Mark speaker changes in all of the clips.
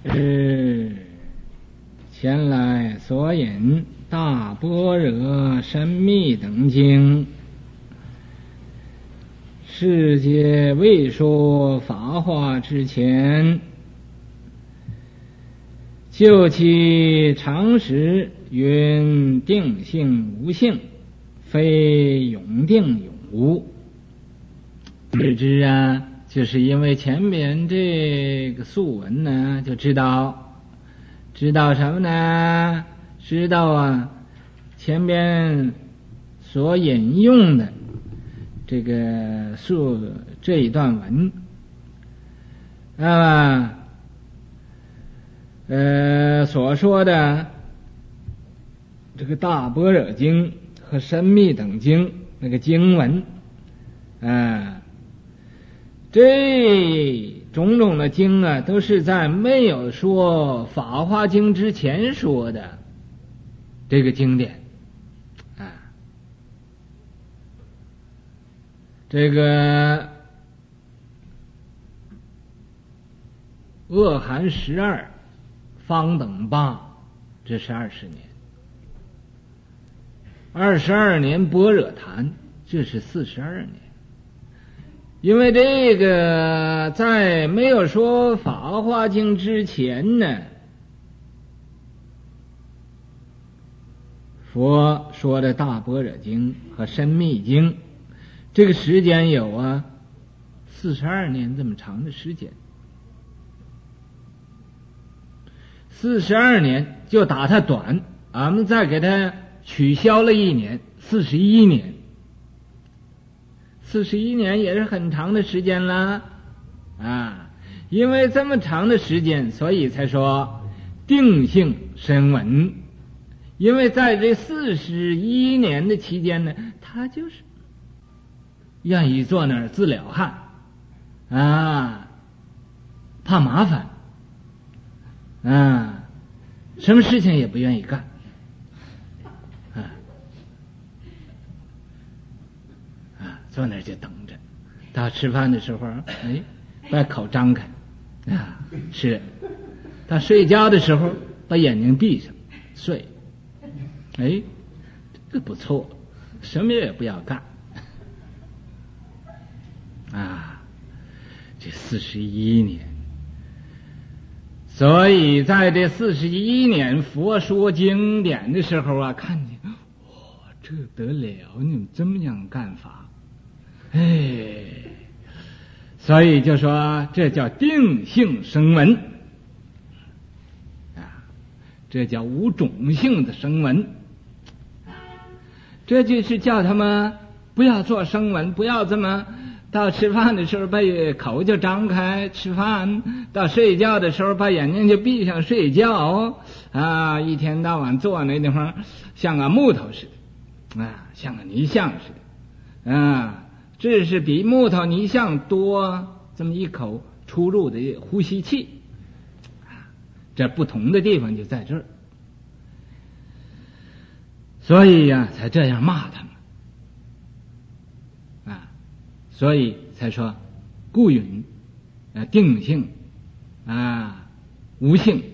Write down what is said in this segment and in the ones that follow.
Speaker 1: 前来所引大般若深密等经，世界未说法化之前，就其常识云定性无性，非永定永无。知之啊，就是因为前面这个素文呢，就知道什么呢？知道啊，前边所引用的这个这一段文，所说的这个大般若经和深密等经那个经文，这种种的经啊，都是在没有说法华经之前说的这个经典这个恶寒12方等8，这是20年，22年般若谈，这是42年。因为这个在没有说法华经之前呢，佛说的大般若经和深密经，这个时间有42年这么长的时间。42年就打它短，俺们再给它取消了1年，41年。41年也是很长的时间了因为这么长的时间，所以才说定性深稳。因为在这41年的期间呢，他就是愿意坐那儿自了汉怕麻烦什么事情也不愿意干坐那儿就等着，到吃饭的时候把口张开吃，到睡觉的时候把眼睛闭上睡，这不错，什么也不要干这41年。所以在这41年佛说经典的时候看见这得了，你们这么样干法，所以就说这叫定性声闻这叫无种性的声闻这就是叫他们不要做声闻，不要这么到吃饭的时候把口就张开吃饭，到睡觉的时候把眼睛就闭上睡觉一天到晚坐那地方像个木头似的像个泥像似的这是比木头泥像多这么一口出入的呼吸器这不同的地方就在这儿，所以才这样骂他们所以才说故云定性无性，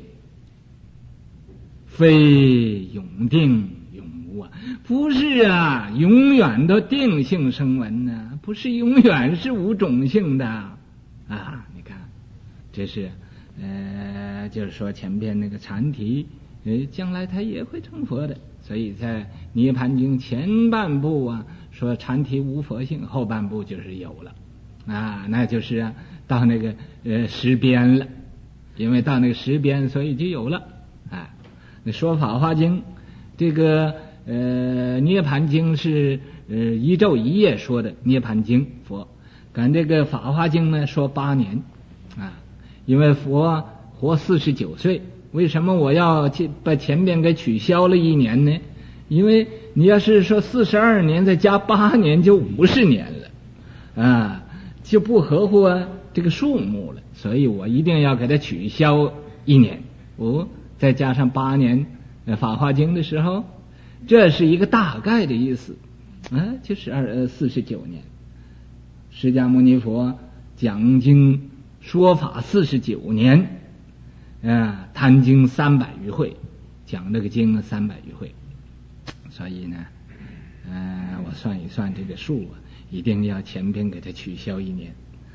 Speaker 1: 非永定永无不是永远的定性声闻不是永远是无种性的你看这是就是说前边那个禅题将来他也会成佛的，所以在涅盘经前半部说禅题无佛性，后半部就是有了那就是到那个识边了，因为到那个识边所以就有了那说法华经这个涅盘经是1昼1夜说的涅盘经佛，赶这个法华经呢说8年因为佛活49岁，为什么我要把前边给取消了1年呢？因为你要是说42年再加8年就50年了就不合乎这个数目了，所以我一定要给它取消1年再加上8年法华经的时候，这是一个大概的意思就是49年。释迦牟尼佛讲经说法49年谈经300余会，讲这个经300余会，所以呢，我算一算这个数啊，一定要前边给它取消1年。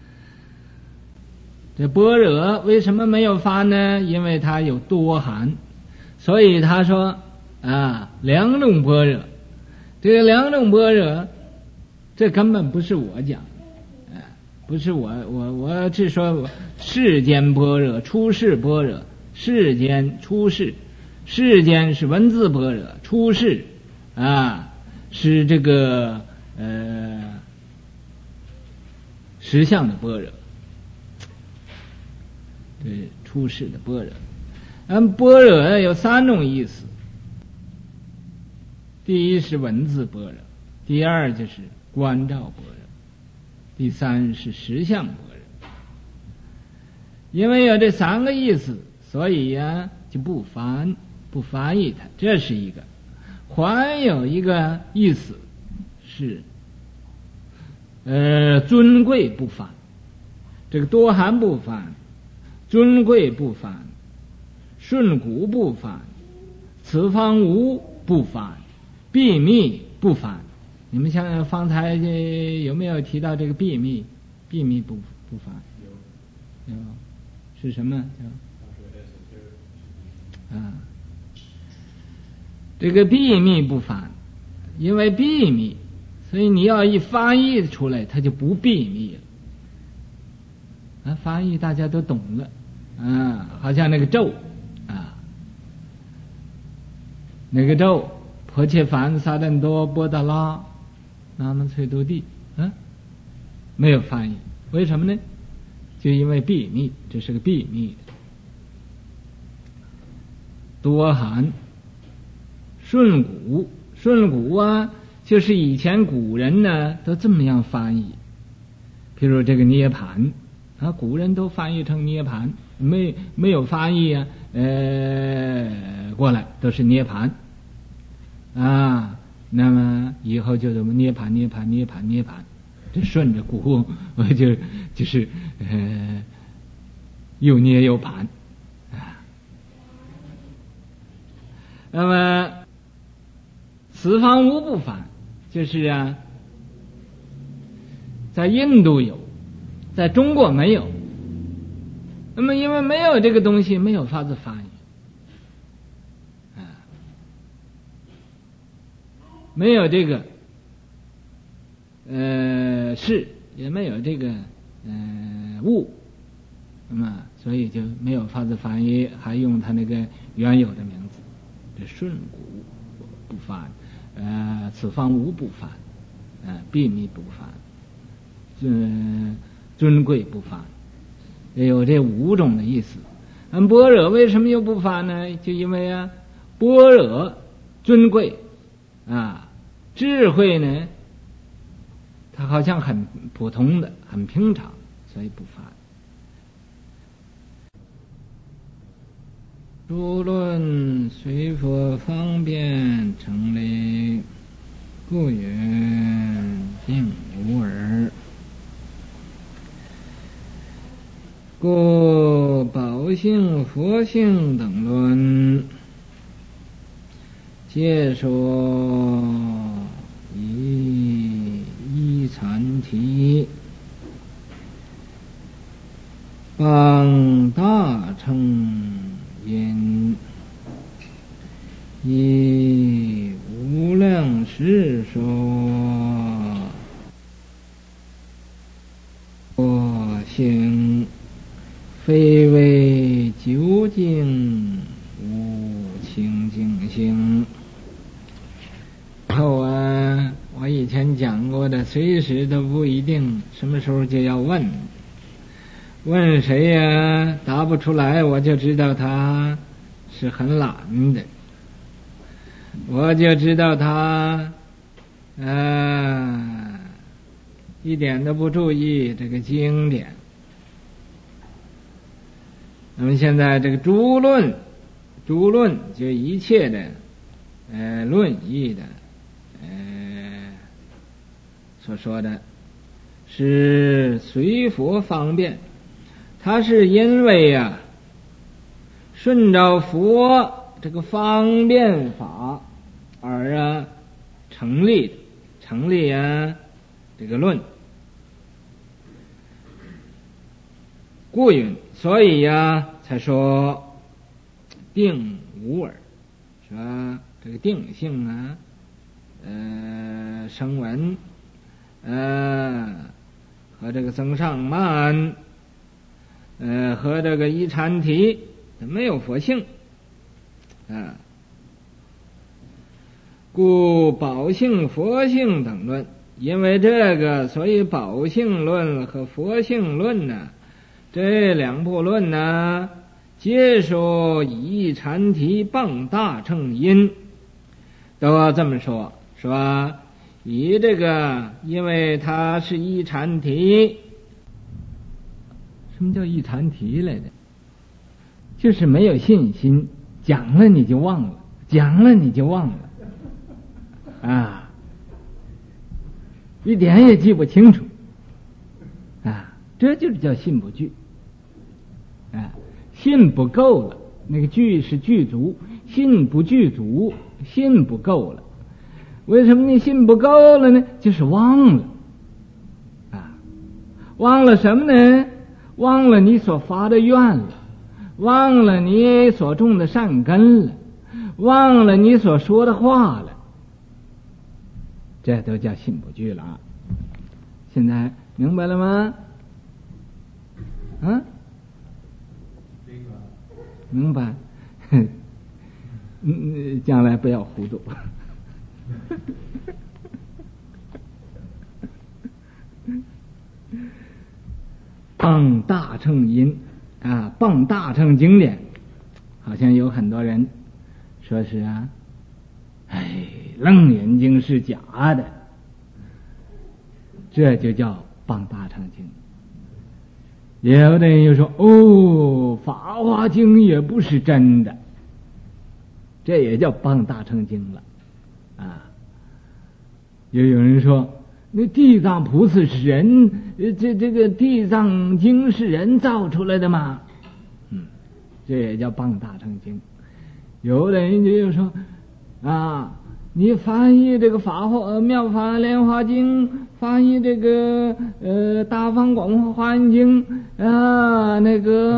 Speaker 1: 这般若为什么没有发呢？因为它有多含，所以他说2种般若。这个2种般若，这根本不是我讲的，不是我是说世间般若、出世般若、世间出世，世间是文字般若，出世是这个实相的般若，对，出世的般若。般若有3种意思，第一是文字般若，第二就是观照般若，第三是实相般若。因为有这3个意思，所以就不翻译它，这是一个。还有一个意思是尊贵不翻，这个多含不翻，尊贵不翻，顺古不翻，此方无不翻，秘密不翻。你们像方才有没有提到这个秘密？秘密不翻？有。是什么？这个秘密不翻，因为秘密，所以你要一翻译出来，它就不秘密了。翻译大家都懂了，好像那个咒那个咒婆切梵萨旦多波达拉那么翠多地没有翻译，为什么呢？就因为秘密，这是个秘密。多含顺古就是以前古人呢都这么样翻译，譬如这个涅盘古人都翻译成涅盘，没有翻译过来都是涅盘那么以后就怎么涅盘，这顺着古就是又捏又盘那么此方无不翻，就是在印度有，在中国没有。那么因为没有这个东西，没有法子翻译没有这个事，也没有这个物，那么所以就没有法子翻译，还用他那个原有的名字，这顺古不翻，此方无不翻，秘密不翻，尊贵不翻，有这5种的意思。般若为什么又不翻呢？就因为般若尊贵智慧呢，它好像很普通的，很平常，所以不翻。诸论随佛方便成立，故云并无耳。故宝性、佛性等论，皆说一禅题，帮大乘因，以无量世说，佛性非为究竟无清净性。后我以前讲过的，随时都不一定什么时候就要问谁答不出来，我就知道他是很懒的，我就知道他一点都不注意这个经典。那么现在这个诸论就一切的论义的所说的是随佛方便，它是因为顺着佛这个方便法而成立这个论，故云，所以才说定无耳，说这个定性声闻和这个增上慢和这个一禅体没有佛性故宝性佛性等论，因为这个，所以宝性论和佛性论这两部论皆说以禅体傍大乘因，都要这么说，是吧？以这个，因为它是一禅体。什么叫一禅体来的？就是没有信心，讲了你就忘了，讲了你就忘了一点也记不清楚这就是叫信不具信不够了，那个具是具足，信不具足，信不够了。为什么你信不够了呢？就是忘了忘了什么呢？忘了你所发的愿了，忘了你所种的善根了，忘了你所说的话了，这都叫信不具了现在明白了吗？明白将来不要糊涂傍大乘因傍大乘经典，好像有很多人说是楞严经是假的，这就叫傍大乘经。有的人又说法华经也不是真的，这也叫傍大乘经了又有人说那地藏菩萨是人，这个地藏经是人造出来的吗？这也叫傍大乘经。有的人就又说你翻译这个妙法莲华经，翻译这个大方广佛华严经那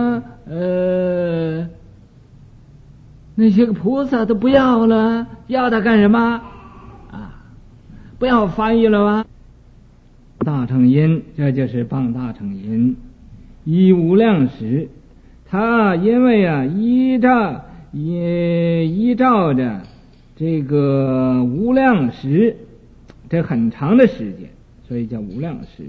Speaker 1: 些个菩萨都不要了，要它干什么不要翻译了吗？大乘因，这就是傍大乘因。依无量时，他因为依照着这个无量时，这很长的时间，所以叫无量时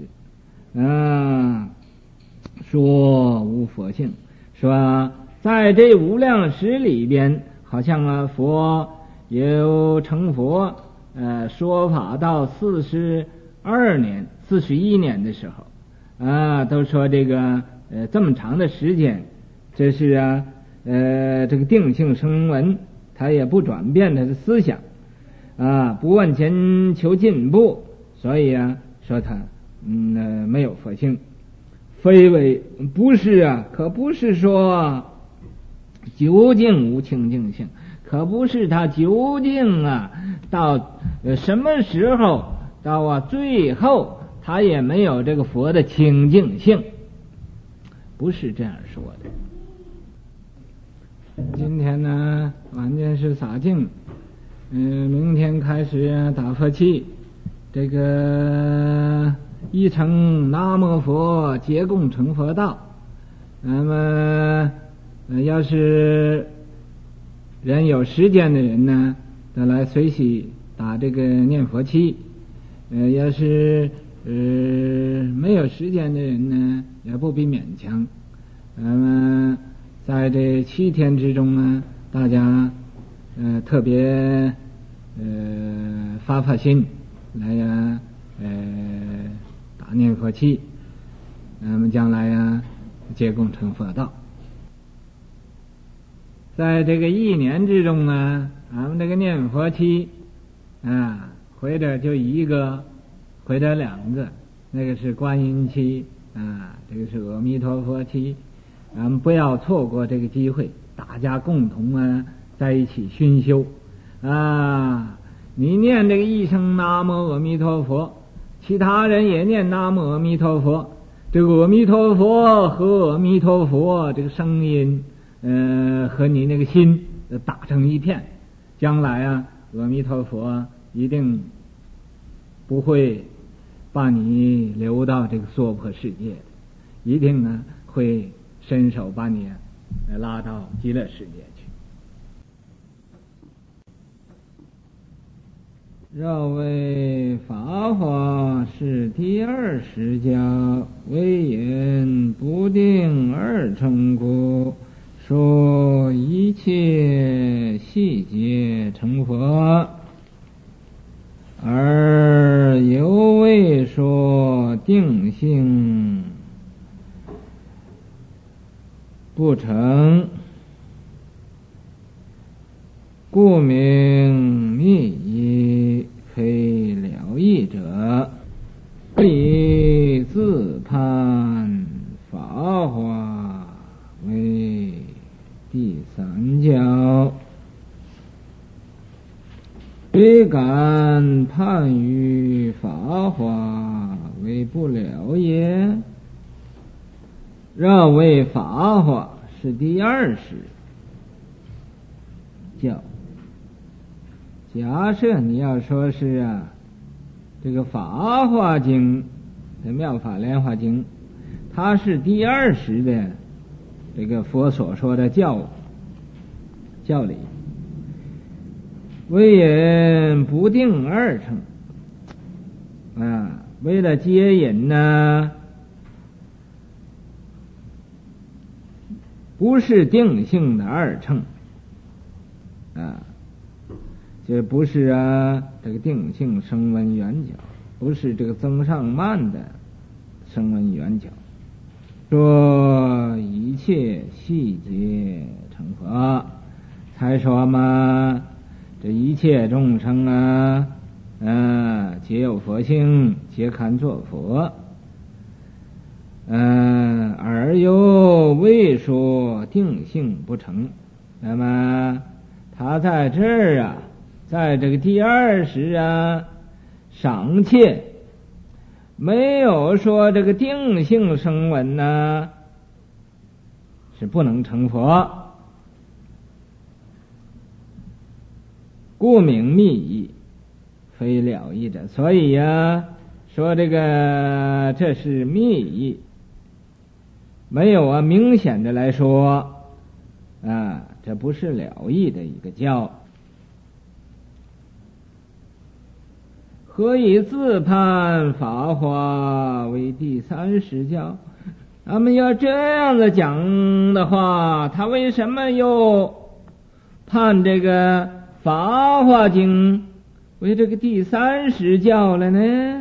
Speaker 1: 说无佛性，说在这无量时里边，好像佛有成佛说法到41年的时候都说这个这么长的时间，这是这个定性声闻，他也不转变他的思想不往前求进步，所以说他没有佛性。非为不是可不是说究竟无清净性，可不是他究竟到什么时候到最后他也没有这个佛的清净性，不是这样说的。今天呢晚间是洒净明天开始打佛七，这个一成南无佛，皆共成佛道。那么要是人有时间的人呢，得来随喜打这个念佛七。要是没有时间的人呢，也不必勉强。那么在这7天之中呢，大家特别发心来打念佛七，那么将来皆共成佛道。在这个1年之中呢，俺们这个念佛七或者就1个，或者2个，那个是观音七这个是阿弥陀佛七，俺们不要错过这个机会大家共同啊在一起熏修啊。你念这个一声南无阿弥陀佛，其他人也念南无阿弥陀佛，这个阿弥陀佛和阿弥陀佛这个声音和你那个心打成一片，将来啊阿弥陀佛一定不会把你留到这个娑婆世界的，一定呢会伸手把你拉到极乐世界去。绕为法华是第二十教，为言不定二乘故，说一切细节成佛，而犹未说定性不成，故名密意，非了义者。以自判法华为第三教，虽敢判于法华为不了也。认为法华是第二十教。假设你要说是啊，这个法华经的妙法莲华经，它是第二十的这个佛所说的教理，为人不定二乘啊，为了接引呢，不是定性的二乘啊，这不是啊这个定性声闻缘觉，不是这个增上慢的声闻缘觉。说一切细节成佛，才说嘛，这一切众生皆有佛性，皆堪作佛。而又未说定性不成，那么他在这儿啊，在这个第二十尚且没有说这个定性声闻呢是不能成佛，故名密意，非了义者。所以说这个这是密意，没有明显的来说这不是了义的一个教。何以自判法华为第三十教？那么要这样子讲的话，他为什么又判这个法华经为这个第三十教了呢？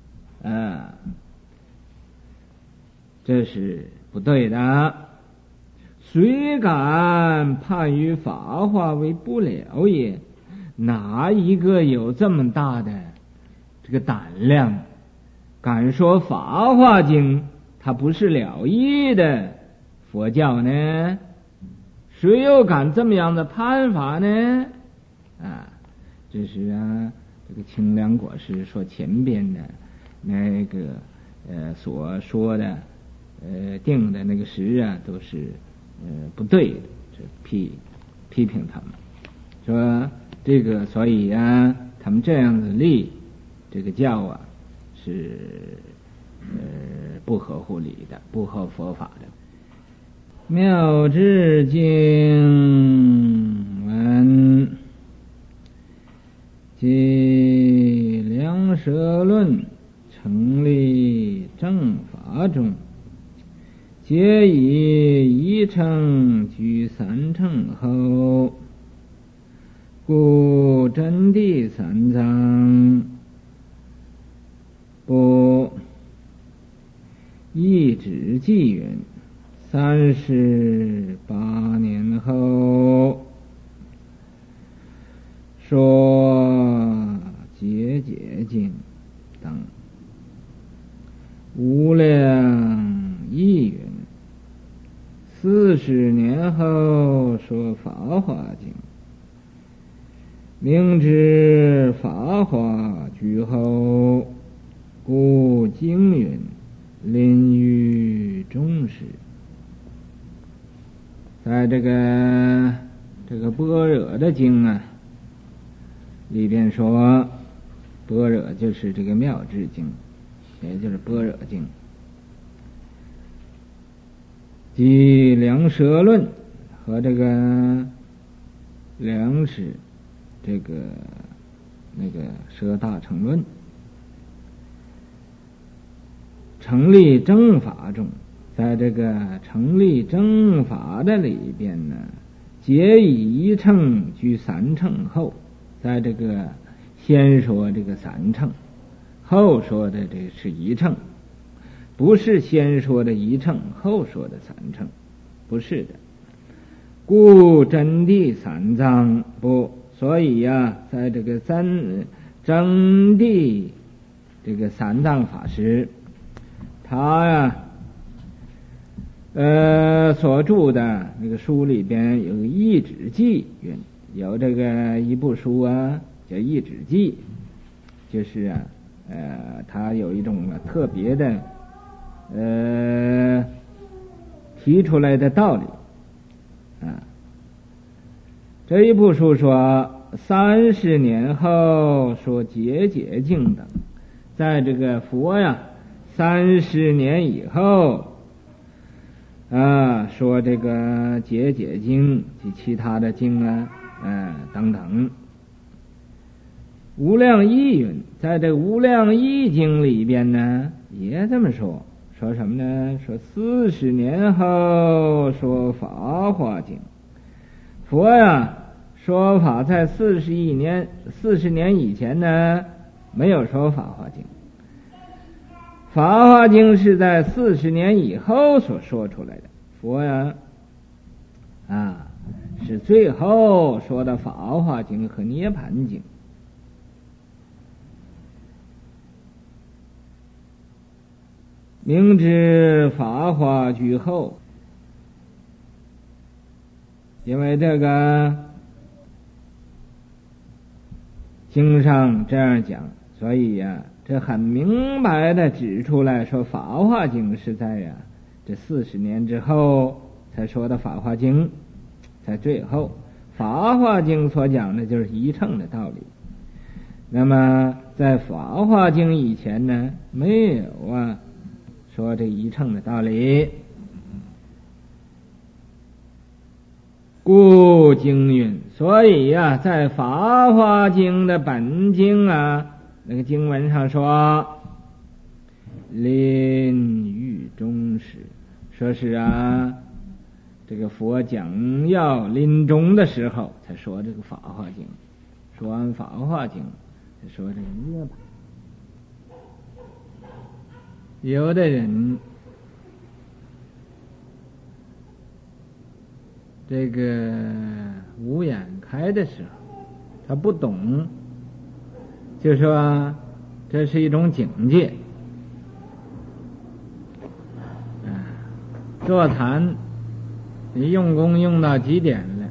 Speaker 1: 这是不对的。虽敢判于法华为不了也，哪一个有这么大的这个胆量敢说法华经它不是了义的佛教呢？谁又敢这么样的判法呢？这是这个清凉果师说前边的那个所说的定的那个时都是不对的，这批评他们说这个，所以他们这样子立这个教是不合乎理的，不合佛法的。妙智经文即良舍论成立正法中，皆以一乘居三乘后，故真谛三藏不一指记云38年后，说解解经等无量义云 30年后说法华经，明知法华居后，故经云临于中时。在这个般若的经啊里边说，般若就是这个妙智经，也就是般若经，即梁舍论和这个梁史那个舍大乘论，成立正法中，在这个成立正法的里边呢，皆以一乘居三乘后，在这个先说这个三乘，后说的这是一乘，不是先说的一乘后说的三乘，不是的。故真谛三藏不，所以呀，在这个真谛这个三藏法师，他呀所著的那个书里边有《一指记》云，有这个一部书啊叫《一指记》，就是啊他有一种特别的提出来的道理啊。这一部书说30年后说解解经等，在这个佛呀30年以后说这个解解经及其他的经啊等等。无量义云，在这无量义经里边呢也这么说，说什么呢？说40年后说法华经，佛呀说法在40年以前呢没有说法华经，法华经是在40年以后所说出来的。佛呀是最后说的法华经和涅盘经。明知法华居后，因为这个经上这样讲，所以呀这很明白的指出来说，法华经是在这40年之后才说的法华经，在最后法华经所讲的就是一乘的道理。那么在法华经以前呢没有说这一乘的道理。故经云，所以在法华经的本经那个经文上说临于终时，说是这个佛讲要临终的时候才说这个法华经，说完法华经才说这个涅槃。有的人这个无眼开的时候他不懂，就说这是一种境界。座谈你用功用到几点了，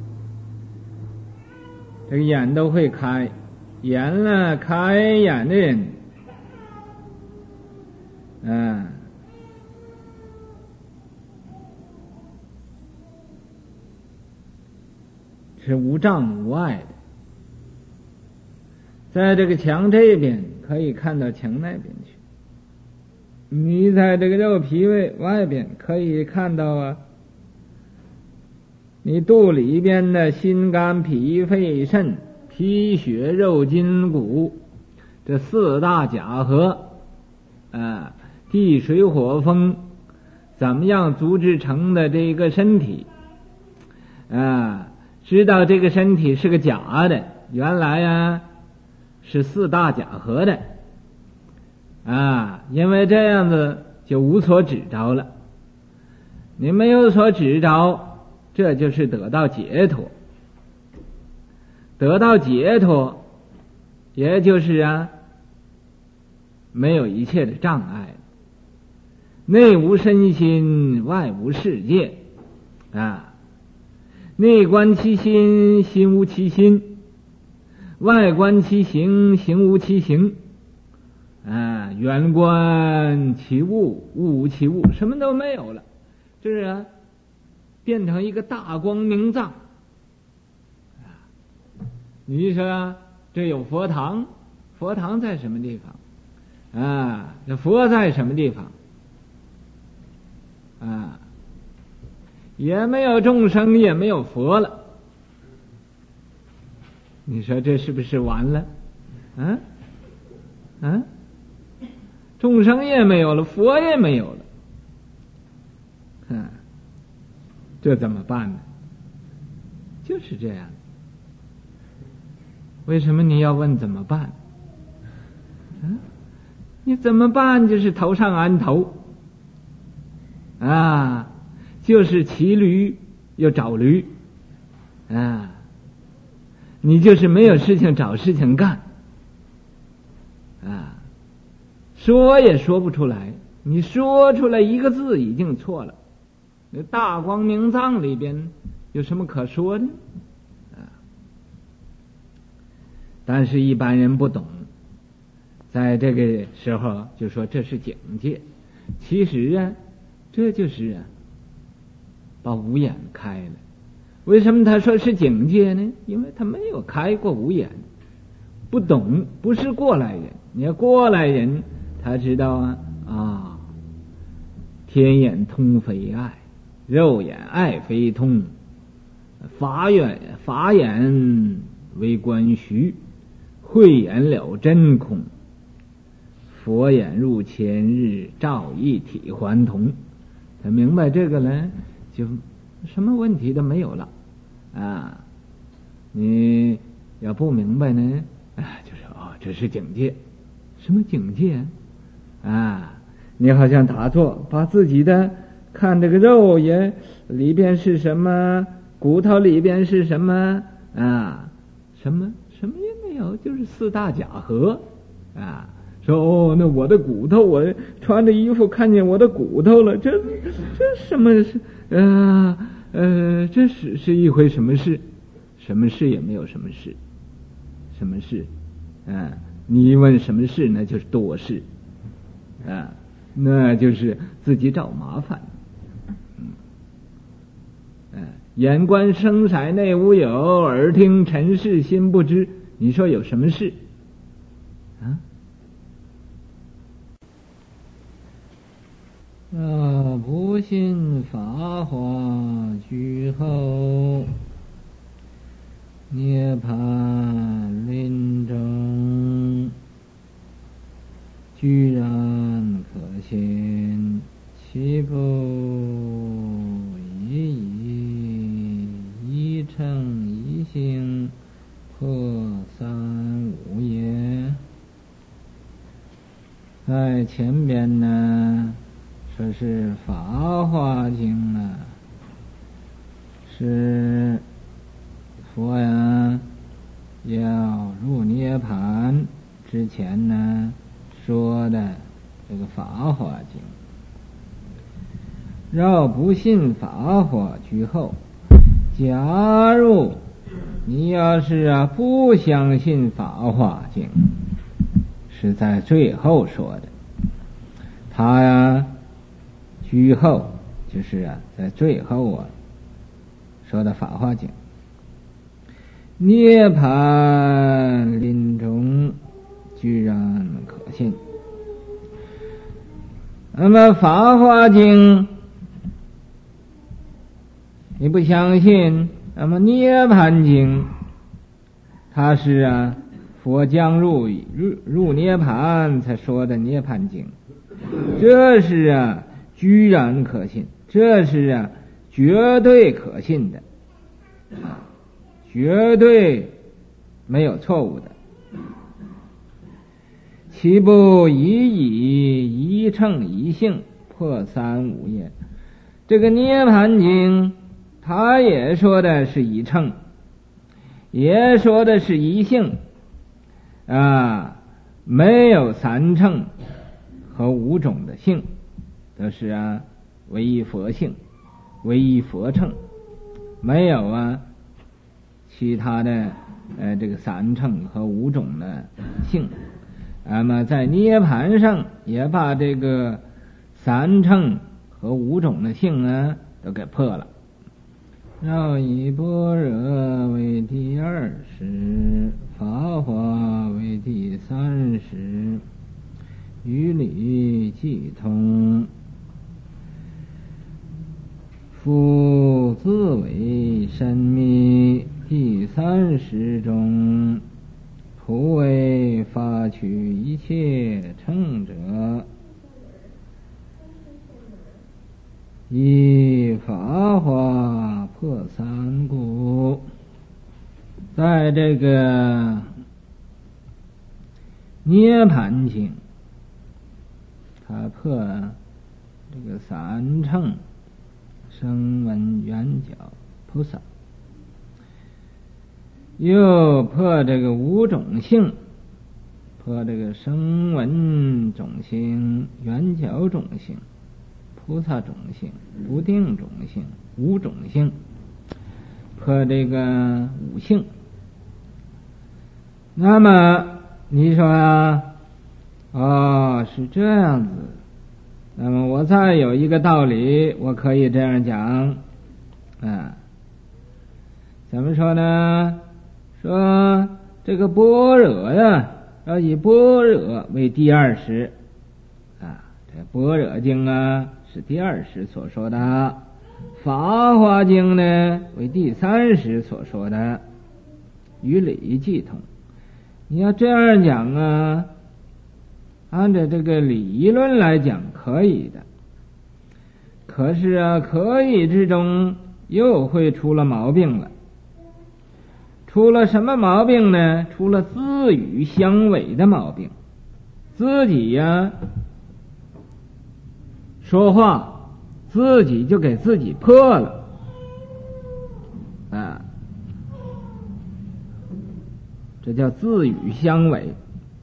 Speaker 1: 这个眼都会开，开眼的人是无障无碍的，在这个墙这边可以看到墙那边去，你在这个肉皮外边可以看到你肚里边的心肝脾肺肾皮血肉筋骨这4大假合地水火风怎么样组织成的这个身体知道这个身体是个假的，原来是4大假合的因为这样子就无所指着了。你没有所指着，这就是得到解脱。得到解脱也就是没有一切的障碍，内无身心，外无世界， 啊，内观其心，心无其心；外观其形，形无其形。啊，远观其物，物无其物，什么都没有了，这是啊，变成一个大光明藏。你说这有佛堂，佛堂在什么地方？啊，这佛在什么地方？啊，也没有众生，也没有佛了。你说这是不是完了？众生也没有了，佛也没有了，这怎么办呢？就是这样。为什么你要问怎么办？你怎么办？就是头上安头啊，就是骑驴又找驴啊，你就是没有事情找事情干啊，说也说不出来，你说出来一个字已经错了。那大光明藏里边有什么可说的？但是一般人不懂，在这个时候就说这是境界。其实啊，这就是啊，把五眼开了。为什么他说是境界呢？因为他没有开过五眼，不懂，不是过来人。你要过来人，他知道啊，天眼通非爱，肉眼爱非通，法眼为观虚，慧眼了真空，佛眼入千日，照一体还同。他明白这个呢，就什么问题都没有了啊！你要不明白呢，就说这是境界。什么境界啊？你好像打坐，把自己的看这个肉也里边是什么，骨头里边是什么啊？什么也没有，就是四大假合啊。说那我的骨头，我穿着衣服看见我的骨头了，这什么是这是一回什么事？什么事也没有什么事，什么事你问什么事，那就是多事那就是自己找麻烦。眼观声色内无有，耳听尘世心不知。你说有什么事不信法华居后，涅槃临终，居然可信，岂不一乘一性，破三无也？在前边呢，说是《法华经》是佛呀要入涅槃之前呢说的这个《法华经》。若不信法华居后，假如你要是不相信《法华经》，是在最后说的。他居后就是在最后说的《法华经》，涅槃临终，居然可信。那么《法华经》你不相信，那么《涅槃经》它是佛将入涅槃才说的《涅槃经》，这是居然可信，这是绝对可信的，绝对没有错误的。岂不以一乘一性，破三无也？这个《涅槃经》他也说的是一乘，也说的是一性没有三乘和五种的性，都是唯一佛性唯一佛乘，没有啊其他的这个三乘和五种的性。那么在涅盘上也把这个三乘和五种的性啊都给破了。绕以般若为第20，法华为第30，于理即通。复自为深密第30中，普为发取一切乘者，以法华破三故。在这个涅盘经，他破这个三乘声闻缘觉菩萨，又破这个五种性，破这个声闻种性、缘觉种性、菩萨种性、不定种性、五种性，破这个五性。那么你说啊，是这样子，那么我再有一个道理，我可以这样讲啊，怎么说呢？说这个般若呀，要以般若为第20啊，这般若经啊是第20所说的，法华经呢为第30所说的，与理即通。你要这样讲啊，按照这个理论来讲可以的，可是啊，可以之中又会出了毛病了。出了什么毛病呢？出了自语相违的毛病。自己呀说话，自己就给自己破了啊，这叫自语相违。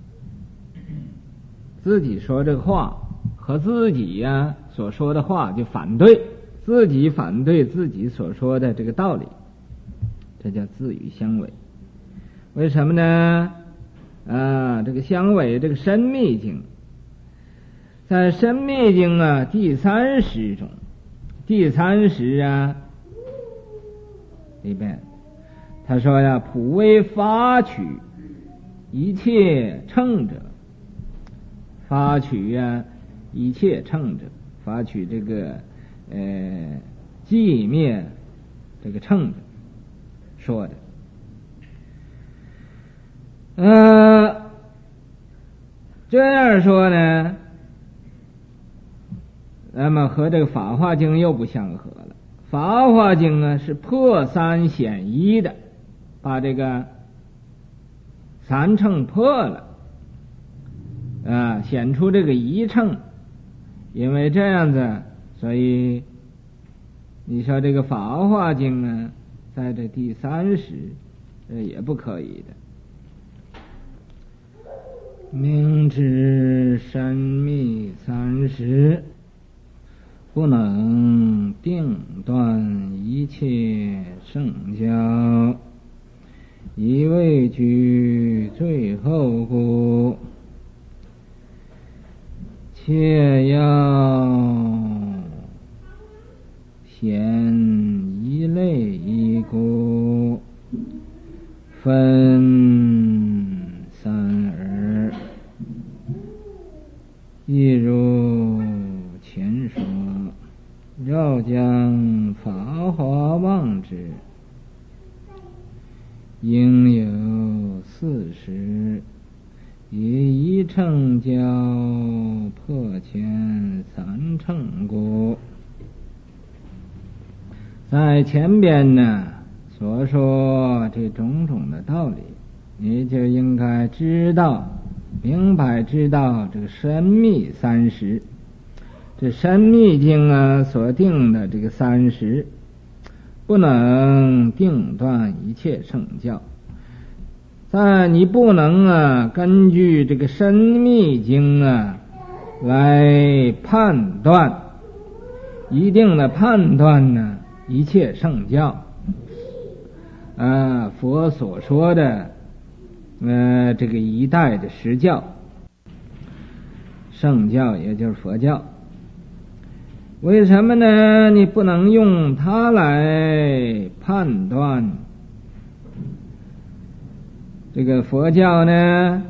Speaker 1: 自己说这个话和自己呀所说的话就反对，自己反对自己所说的这个道理，这叫自语相违。为什么呢？这个相违，这个深密经，在深密经啊第30中，第30啊里边他说呀，普为发取一切乘者，发取呀一切乘者，发取这个寂灭这个乘者说的。这样说呢，那么和这个法华经又不相合了。法华经啊是破三显一的，把这个三乘破了显出这个一乘。因为这样子，所以你说这个法华经啊在这第30也不可以的。明知深密30，不能定断一切圣教，以为居最后故，且要显一类一故，分32，亦如前说，要将法华忘之，应有40，以一乘教破前三乘故。在前边呢所说这种种的道理，你就应该知道明白，知道这个深密30，这深密经啊所定的这个30，不能定断一切圣教。你不能根据这个深密经来判断，一定的判断呢一切圣教，佛所说的这个一代的实教，圣教也就是佛教。为什么呢？你不能用它来判断这个佛教呢？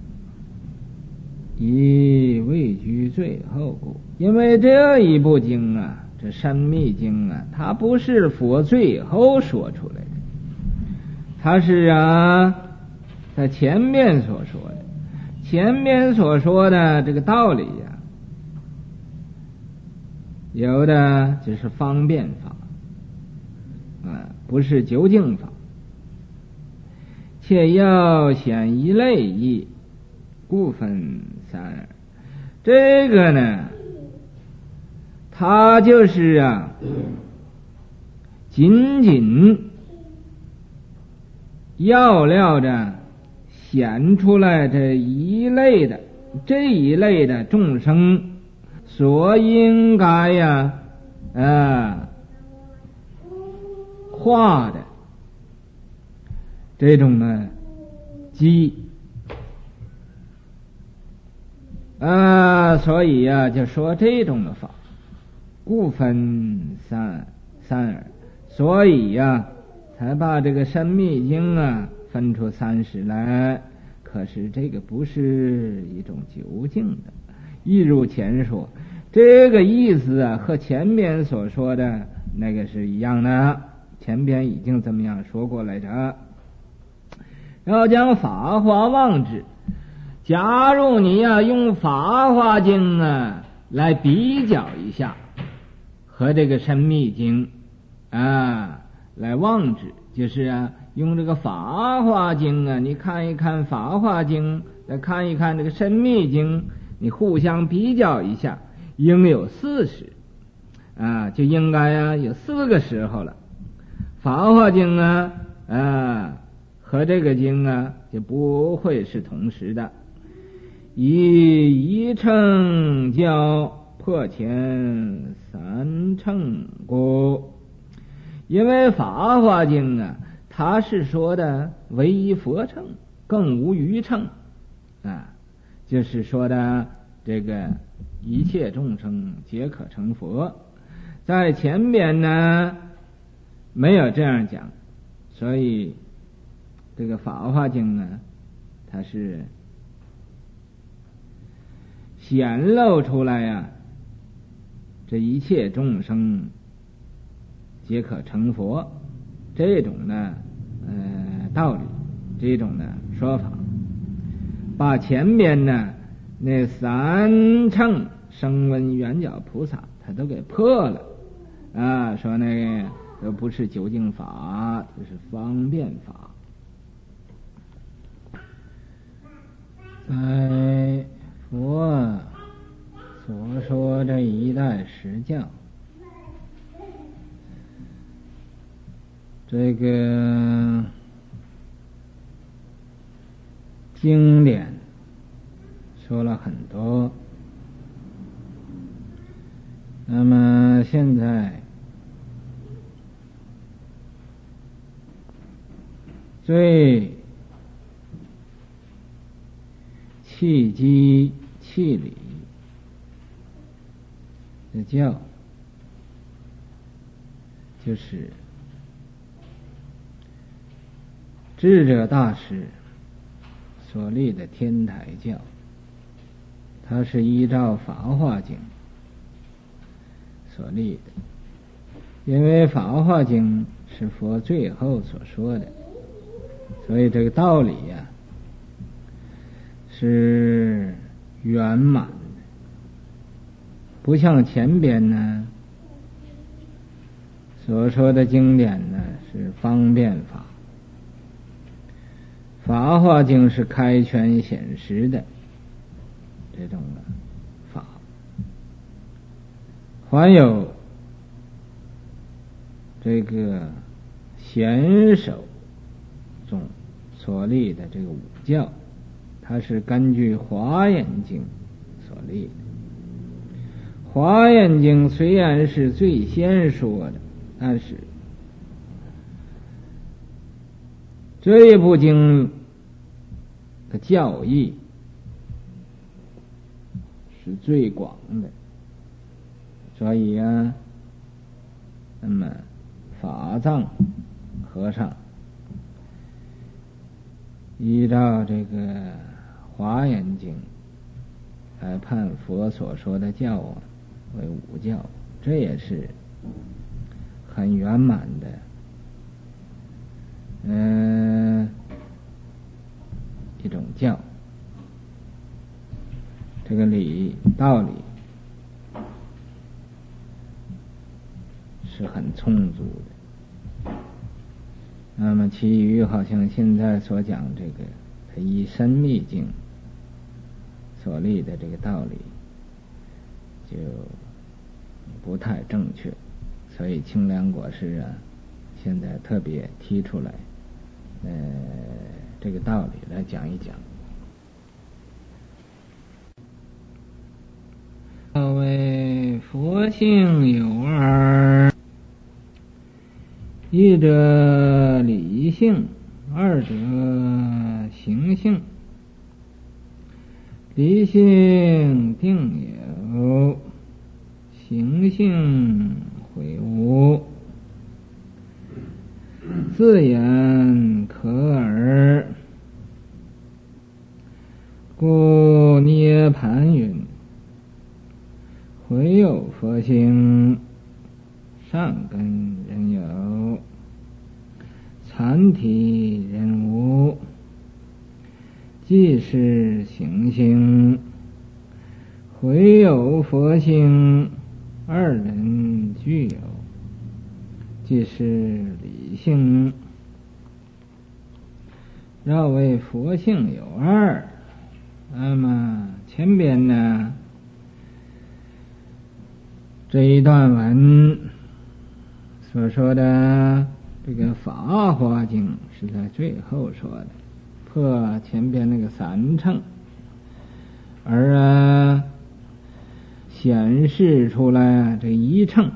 Speaker 1: 以位居最后故，因为这一部经啊，这深密经啊，它不是佛最后说出来的，它是在前面所说的，前面所说的这个道理呀，有的只是方便法，不是究竟法，且要显一类义，故分三耳。这个呢，它就是仅仅要料着显出来这一类的众生所应该化的这种呢机，所以就说这种的法，故分三耳，所以才把这个深密经分出30来。可是这个不是一种究竟的，一如前说，这个意思和前面所说的那个是一样的，前边已经这么样说过来着。要将法华望之，假如你用法华经来比较一下，和这个深密经来望之，就是用这个法华经你看一看法华经，再看一看这个深密经，你互相比较一下，应有40就应该有4个时候了。法华经和这个经就不会是同时的。以一乘教破前3乘故，因为法华经它是说的唯一佛乘，更无余乘就是说的这个一切众生皆可成佛。在前边没有这样讲，所以这个法华经它是显露出来这一切众生皆可成佛这种道理，这种说法，把前边那3乘声闻缘觉菩萨他都给破了说那个都不是究竟法，这是方便法。在佛所说这一代实教，这个经典说了很多，那么现在最契机契理的教，就是智者大师所立的天台教，它是依照法华经所立的，因为法华经是佛最后所说的，所以这个道理是圆满的，不像前边所说的经典是方便法，法华经是开权显实的这种法，还有这个显首中所立的这个五教，它是根据华严经所立的。华严经虽然是最先说的，
Speaker 2: 但是这一部经的教义是最广的，所以啊，那么法藏和尚依照这个华严经来判佛所说的教为五教，这也是很圆满的一种教。这个道理是很充足的。那么其余好像现在所讲这个依深密经所立的这个道理就不太正确，所以清凉国师啊现在特别提出来这个道理来讲一讲。所谓佛性有二，一者理性，二者行性。理性定有，行性毁无，自言可耳。故涅盘云：唯有佛性，善根人有，残体人无。即是行性，唯有佛性，二人具有。即是理性，绕为佛性有二。那么前边呢这一段文所说的这个法华经是在最后说的，破前边那个三乘，而显示出来这一乘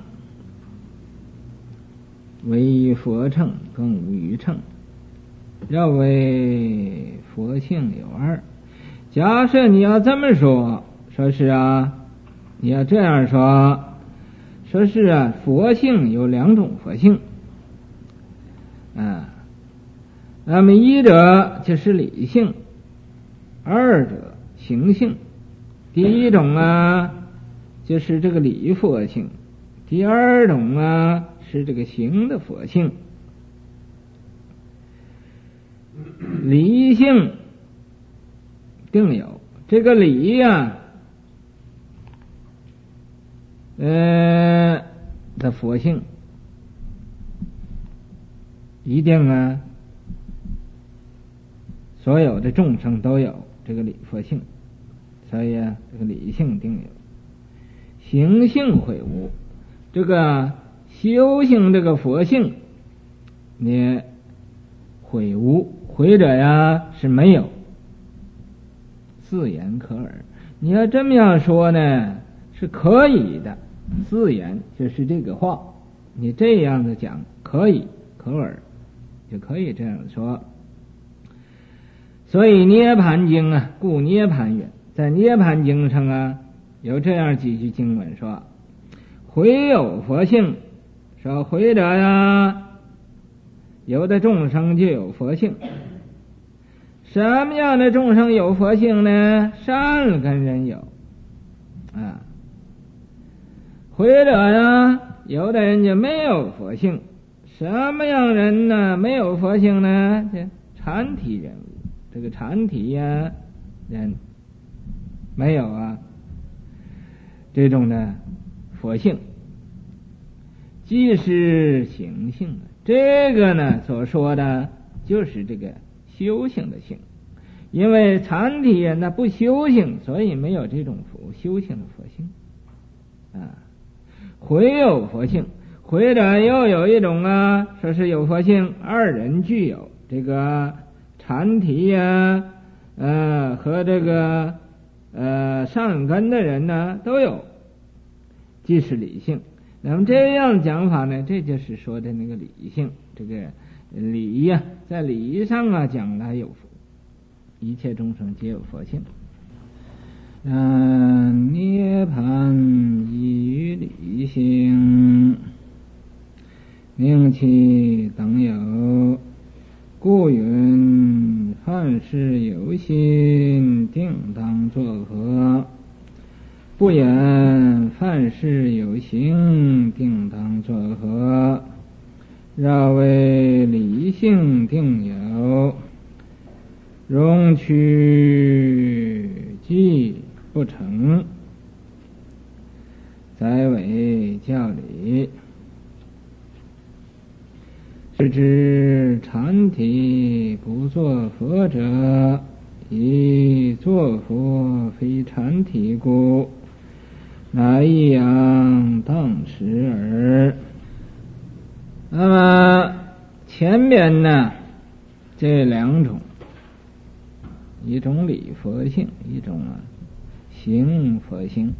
Speaker 2: 为佛乘，更无余乘，要为佛性有二。假设你要这么说是啊，你要这样说是啊，佛性有两种佛性啊，那么一者就是理性，二者行性。第一种啊就是这个理佛性，第二种啊是这个行的佛性。理性定有，这个理呀的佛性一定啊所有的众生都有这个理佛性，所以啊这个理性定有。行性毁无，这个修行这个佛性你毁无，毁者呀是没有，自言可耳。你要这么样说呢是可以的，自言就是这个话，你这样子讲可以，可耳就可以这样说。所以涅盘经啊，故涅盘云，在涅盘经上啊有这样几句经文说，唯有佛性，说毁者呀有的众生就有佛性。什么样的众生有佛性呢？善根人有啊。毁者呢有的人就没有佛性。什么样人呢没有佛性呢？这残体人物，这个残体呀人没有啊这种的佛性。即是行性，这个呢所说的就是这个修行的性，因为残体人呢不修行，所以没有这种修行的佛性啊。唯有佛性，毁者又有一种啊，说是有佛性，二人具有，这个残体呀和这个善根的人呢都有。即是理性， 那么这样讲法呢，这就是说的那个理性，这个理呀，在理上啊讲来有一切众生皆有佛性。涅槃依于理性，名其等有，故云凡事有心，定当作佛。不言凡事有行，定当作佛，饶为理性定有，容取计不成，载为教理。是知禅体不作佛者，以作佛非禅体故，乃一样当时耳。那么前面呢，这两种，一种理佛性，一种行佛性。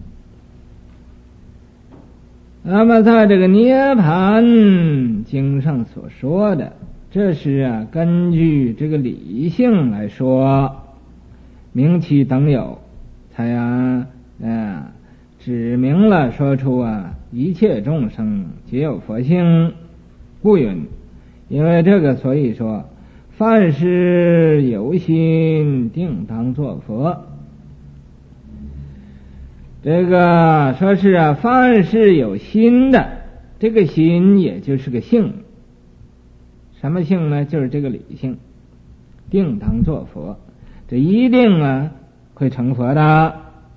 Speaker 2: 那么在这个涅槃经上所说的，这是根据这个理性来说，名其等有，才指明了说出一切众生皆有佛性。故云，因为这个所以说凡事有心，定当作佛。这个说是凡事有心的，这个心也就是个性。什么性呢？就是这个理性。定当作佛，这一定会成佛的。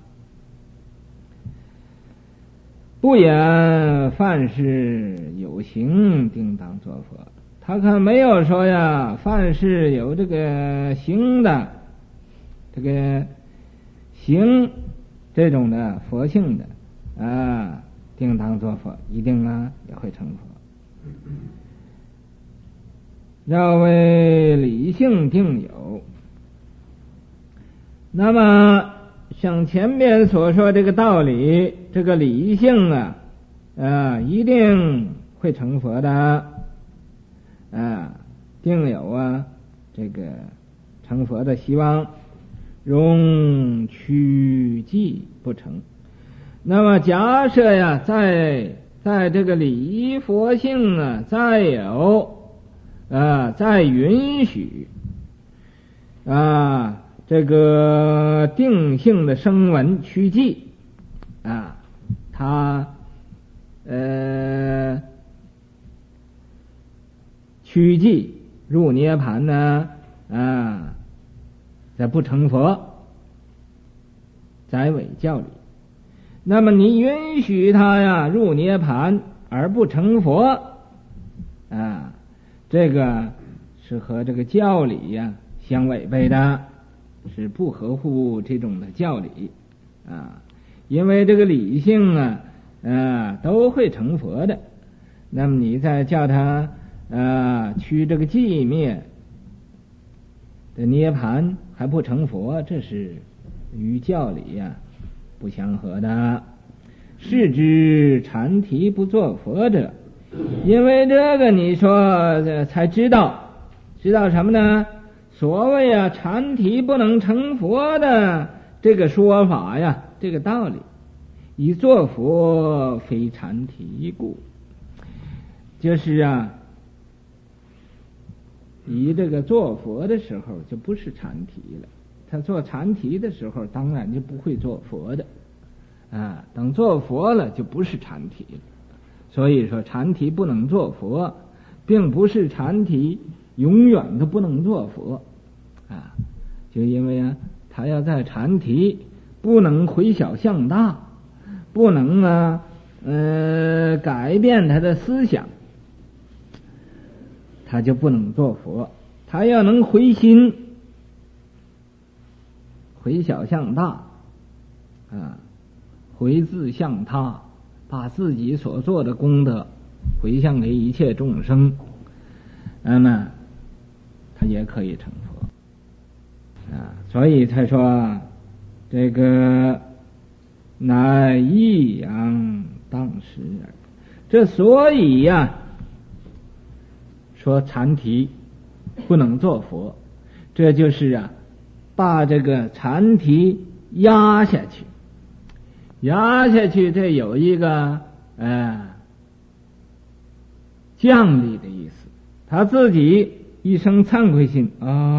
Speaker 2: 不言凡事有行，定当作佛。他可没有说凡事有这个行的，这个行这种的佛性的定当作佛，一定也会成佛。要为理性定有。那么像前面所说这个道理，这个理性一定会成佛的，定有这个成佛的希望，容趋计不成。那么假设在这个理佛性再有再允许这个定性的声闻趋计他趋计入涅槃呢再不成佛，载为教理。那么你允许他入涅槃而不成佛这个是和这个教理相违背的，是不合乎这种的教理因为这个理性都会成佛的。那么你再叫他趋这个寂灭的涅槃还不成佛，这是与教理不相合的。是知禅体不作佛者，因为这个你说才知道什么呢？所谓禅体不能成佛的这个说法这个道理，以作佛非禅体故，就是以这个做佛的时候就不是禅体了。他做禅体的时候当然就不会做佛的等做佛了就不是禅体了。所以说禅体不能做佛，并不是禅体永远都不能做佛就因为他要在禅体不能回小向大，不能改变他的思想，他就不能做佛。他要能回心，回小向大回自向他，把自己所做的功德回向给一切众生，那么他也可以成佛所以才说这个乃一样当时耳。 这所以呀，说禅提不能做佛，这就是啊，把这个禅提压下去，压下去，这有一个降力的意思。他自己一生惭愧心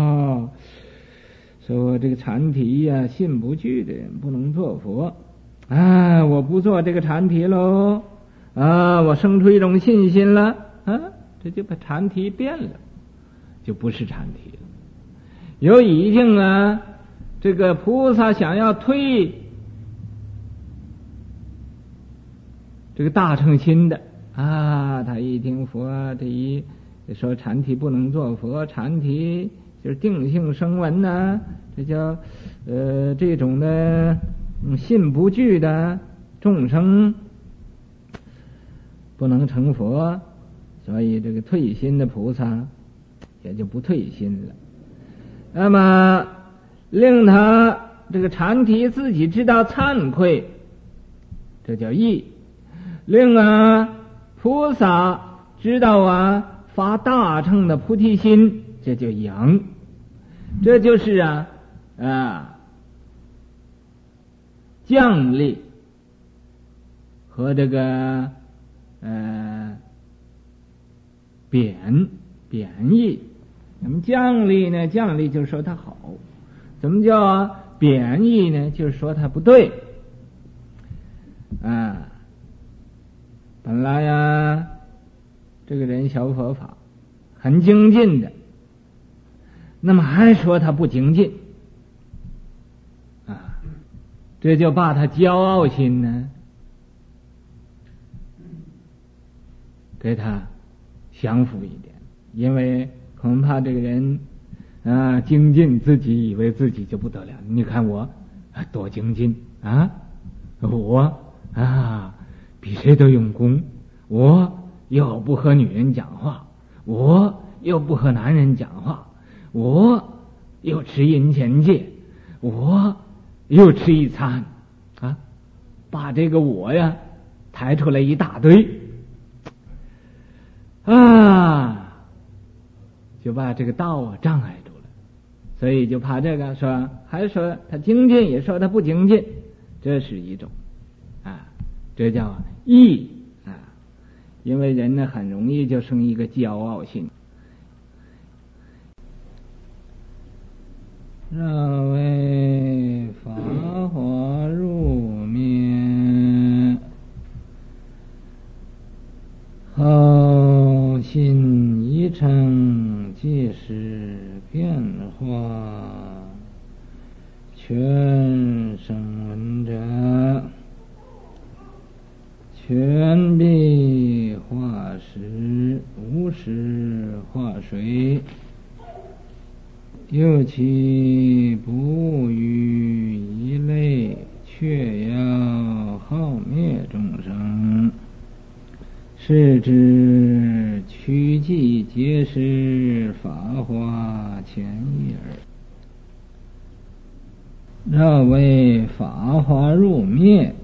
Speaker 2: 说这个禅提呀，信不具的人不能做佛我不做这个禅提喽我生出一种信心了这就把禅提变了，就不是禅提了。有已经这个菩萨想要推这个大乘心的他一听佛这一说禅提不能做佛，禅提就是定性声闻这叫这种的信不具的众生不能成佛，所以这个退心的菩萨也就不退心了。那么令他这个禅提自己知道惭愧，这叫义；令菩萨知道发大乘的菩提心，这叫扬。这就是降力和这个贬义。那么降力呢？降力就是说它好。怎么叫贬义呢？就是说它不对。本来这个人学佛法很精进的，那么还说他不精进这就把他骄傲心呢给他降服一点，因为恐怕这个人精进，自己以为自己就不得了。你看我多精进我比谁都用功，我又不和女人讲话，我又不和男人讲话，我又持银钱戒，我又吃一餐把这个我抬出来一大堆就把这个道障碍住了。所以就怕这个说，还说他精进，也说他不精进，这是一种这叫义因为人呢很容易就生一个骄傲心。若为法华入灭，后心一乘，即是变化，全声闻者，全必化石，无石化水。又其不于一类，却要耗灭众生，是之趋计皆是法华前意耳。若为法华入灭，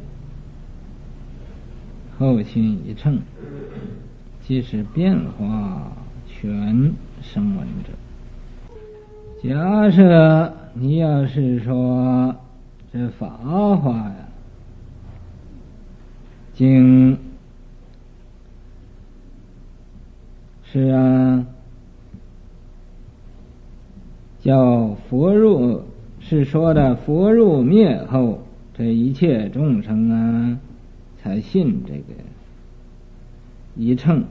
Speaker 2: 后心一乘，即是变化全声闻者。假设你要是说这法华经是叫佛入，是说的佛入灭后，这一切众生才信这个一乘，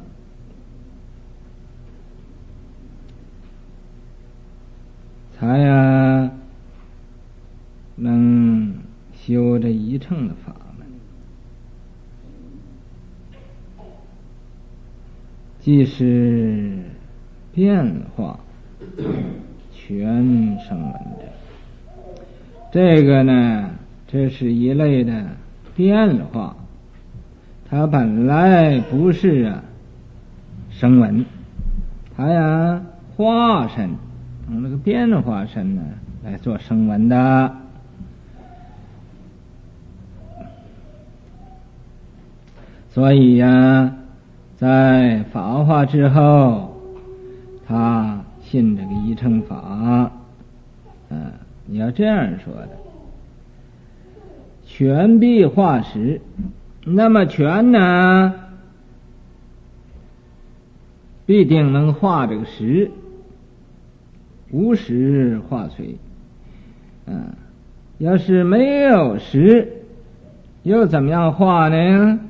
Speaker 2: 才能修这一乘的法门，即是变化全声闻者。这个呢，这是一类的变化，它本来不是声闻，它化身用那个变化身呢来做声闻的。所以在法化之后，他信这个一乘法，你要这样说的，权必化实。那么权呢，必定能化这个实，无实化随。要是没有实，又怎么样化呢？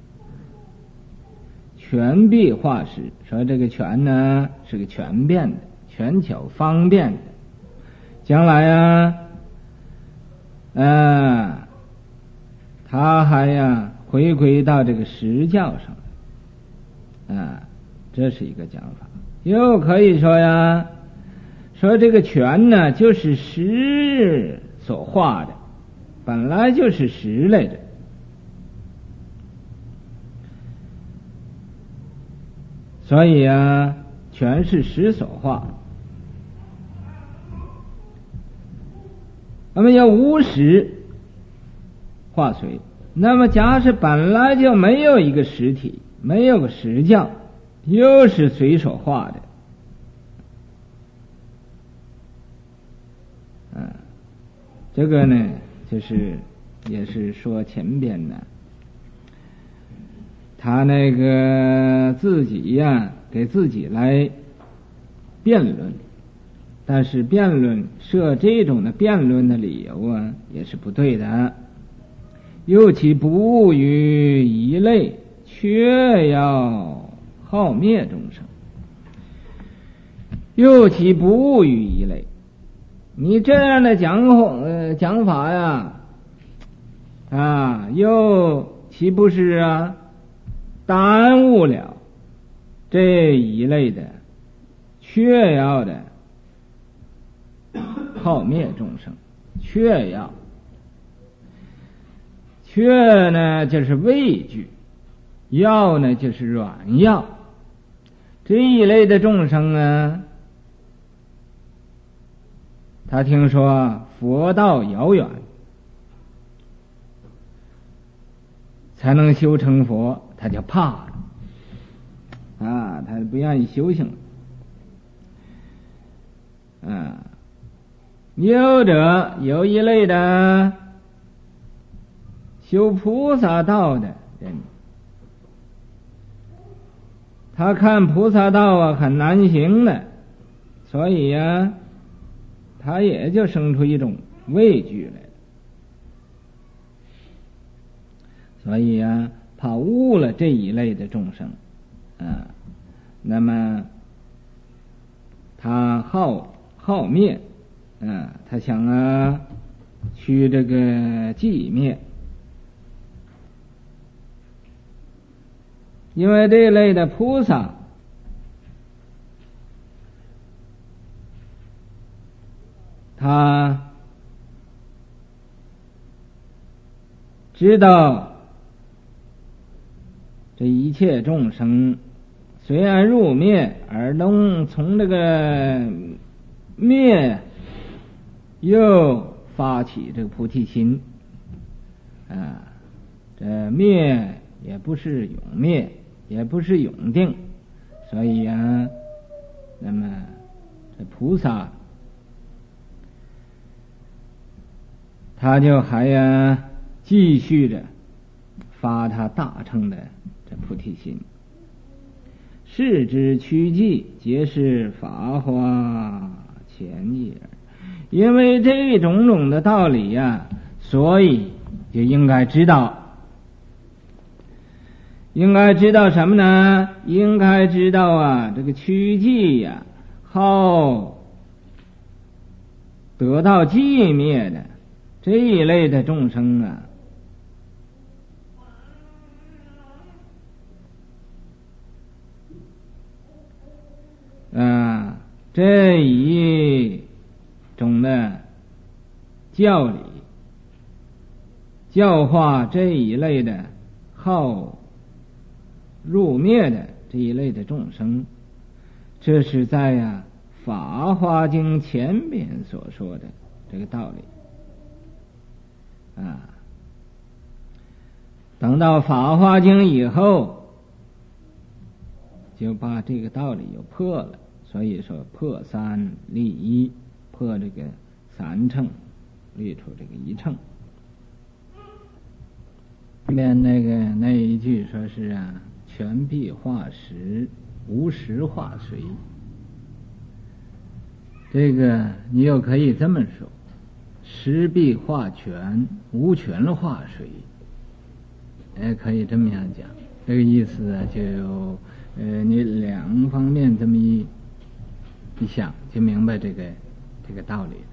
Speaker 2: 权必化实，说这个权呢是个全变的，全巧方便的，将来他还回归到这个实教上，这是一个讲法。又可以说说这个权呢就是实所化的，本来就是实来着。所以权是实所化。那么要无实化随，那么假使本来就没有一个实体，没有个实教，又是随所化的，这个呢就是也是说前边的，他那个自己给自己来辩论，但是辩论设这种的辩论的理由也是不对的。又其不误于一类，却要好灭众生。又其不误于一类，你这样的讲法又岂不是耽误了这一类的却要的好灭众生？却呢就是畏惧，要呢就是软要，这一类的众生他听说佛道遥远，才能修成佛，他就怕了他不愿意修行有一类的修菩萨道的人，他看菩萨道很难行的，所以他也就生出一种畏惧来了。所以怕误了这一类的众生那么他好灭他想去这个寂灭。因为这类的菩萨他知道这一切众生虽然入灭，而能从这个灭又发起这个菩提心这灭也不是永灭，也不是永定，所以那么这菩萨他就还继续着发他大乘的这菩提心。世之趋迹，皆是法华前也。因为这种种的道理所以就应该知道什么呢？应该知道这个趋迹好得到寂灭的这一类的众生这一种的教理教化这一类的好入灭的这一类的众生，这是在法华经前边所说的这个道理等到法华经以后， 就把这个道理又破了。所以说破三立一，破这个三乘，立出这个一乘。面那一句说是啊，全壁化实，无实化水。这个你又可以这么说，实壁化全，无全化水，可以这么样讲。这个意思啊，就你两方面这么一想，就明白这个道理。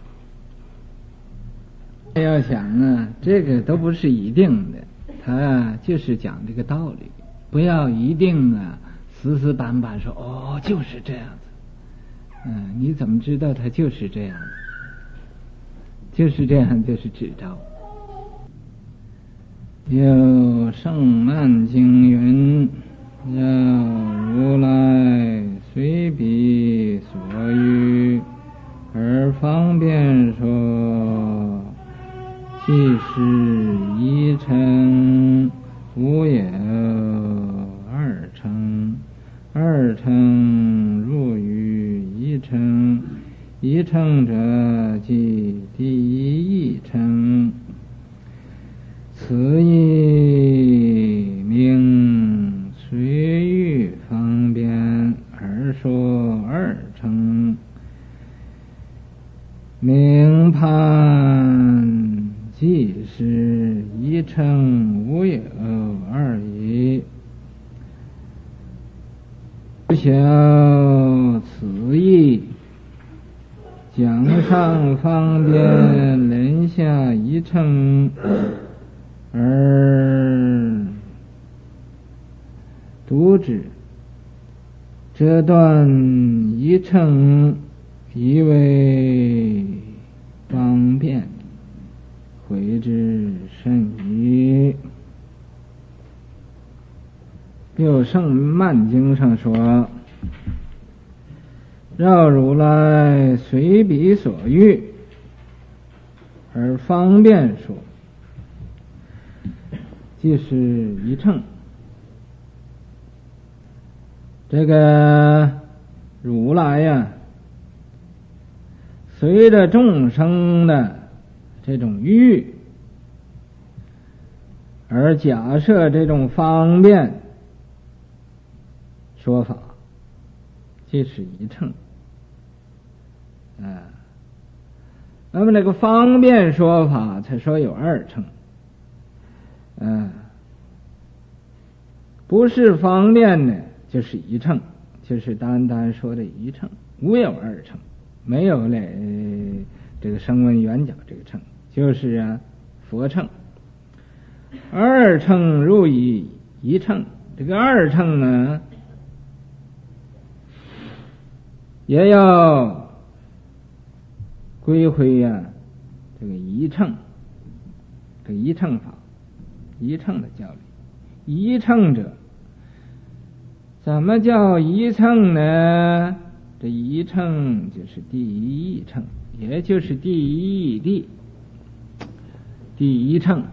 Speaker 2: 要想啊，这个都不是一定的，他就是讲这个道理，不要一定啊死死板板说哦就是这样子。你怎么知道他就是这样子？就是这样，就是指照。有圣曼经云：要如来随彼所欲而方便说，即是一乘，无有二乘。二乘入于一乘，一乘者即第一义乘。此义名随欲方便而说二乘，名判即是一乘无有二义。不晓此义，讲上方便，临下一乘，而读之，这段一乘以为方便，悔之甚矣。有圣曼经上说，绕如来随彼所欲而方便说，即是一乘。这个如来呀，随着众生的这种欲而假设这种方便说法，即是一乘。那么这个方便说法才说有二乘。不是方便呢，就是一乘，就是单单说的一乘，无有二乘，没有这个声闻缘觉这个乘，就是佛乘。二乘入于一乘，这个二乘呢，也要归回这个一乘，这个一乘法，一乘的教理。一乘者，怎么叫一乘呢？这一乘就是第一义乘，也就是第一义谛，第一乘。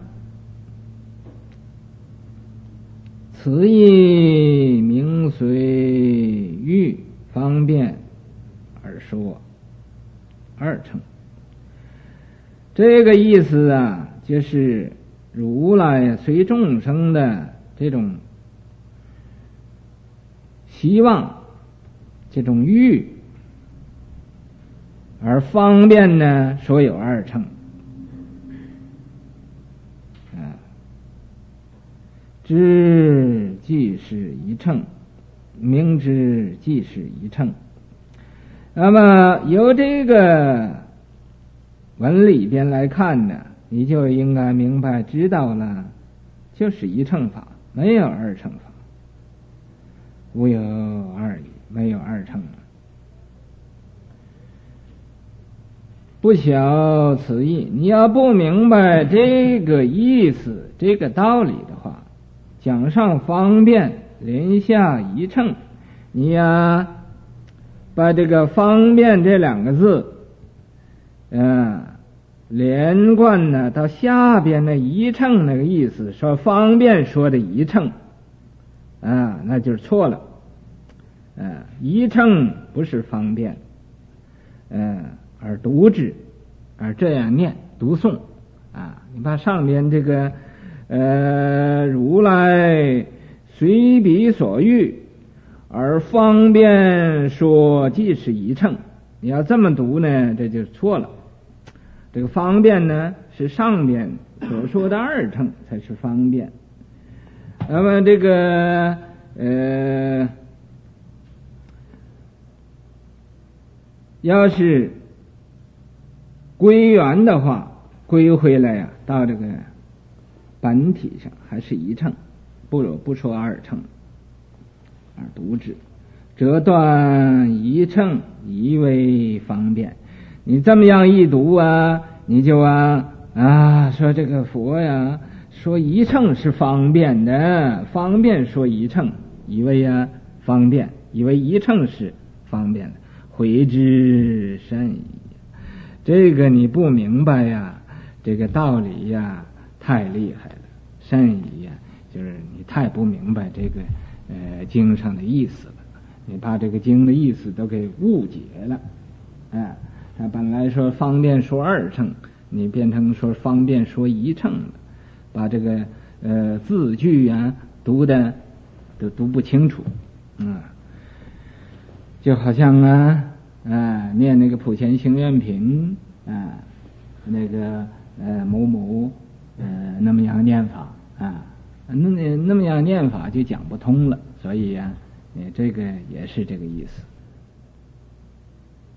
Speaker 2: 此义名随欲方便而说二乘。这个意思啊，就是如来随众生的这种希望，这种欲而方便呢，说有二乘。知即是一乘，明知即是一乘。那么由这个文里边来看呢，你就应该明白知道了，就是一乘法，没有二乘法，无有二义，没有二乘。不晓此意，你要不明白这个意思，这个道理的话，讲上方便，临下一乘，你把这个方便这两个字连贯呢到下边的一乘那个意思，说方便说的一乘那就是错了。 一乘不是方便，而读之，而这样念读诵啊，你把上边这个如来随彼所欲而方便说，即是一乘。你要这么读呢，这就错了。这个方便呢，是上边所说的二乘才是方便。那么这个要是归元的话，归回来呀，到这个本体上还是一乘，不说二乘而读之，则断一乘以为方便。你这么样一读啊，你就说这个佛呀说一乘是方便的，方便说一乘，以为方便，以为一乘是方便的，悔之甚矣。这个你不明白呀，这个道理呀太厉害了，甚矣呀，就是你太不明白这个经上的意思了，你把这个经的意思都给误解了。他本来说方便说二乘，你变成说方便说一乘了，把这个字句读的都读不清楚。就好像念那个普贤行愿品那个某某那么样念法那么样念法就讲不通了，所以这个也是这个意思。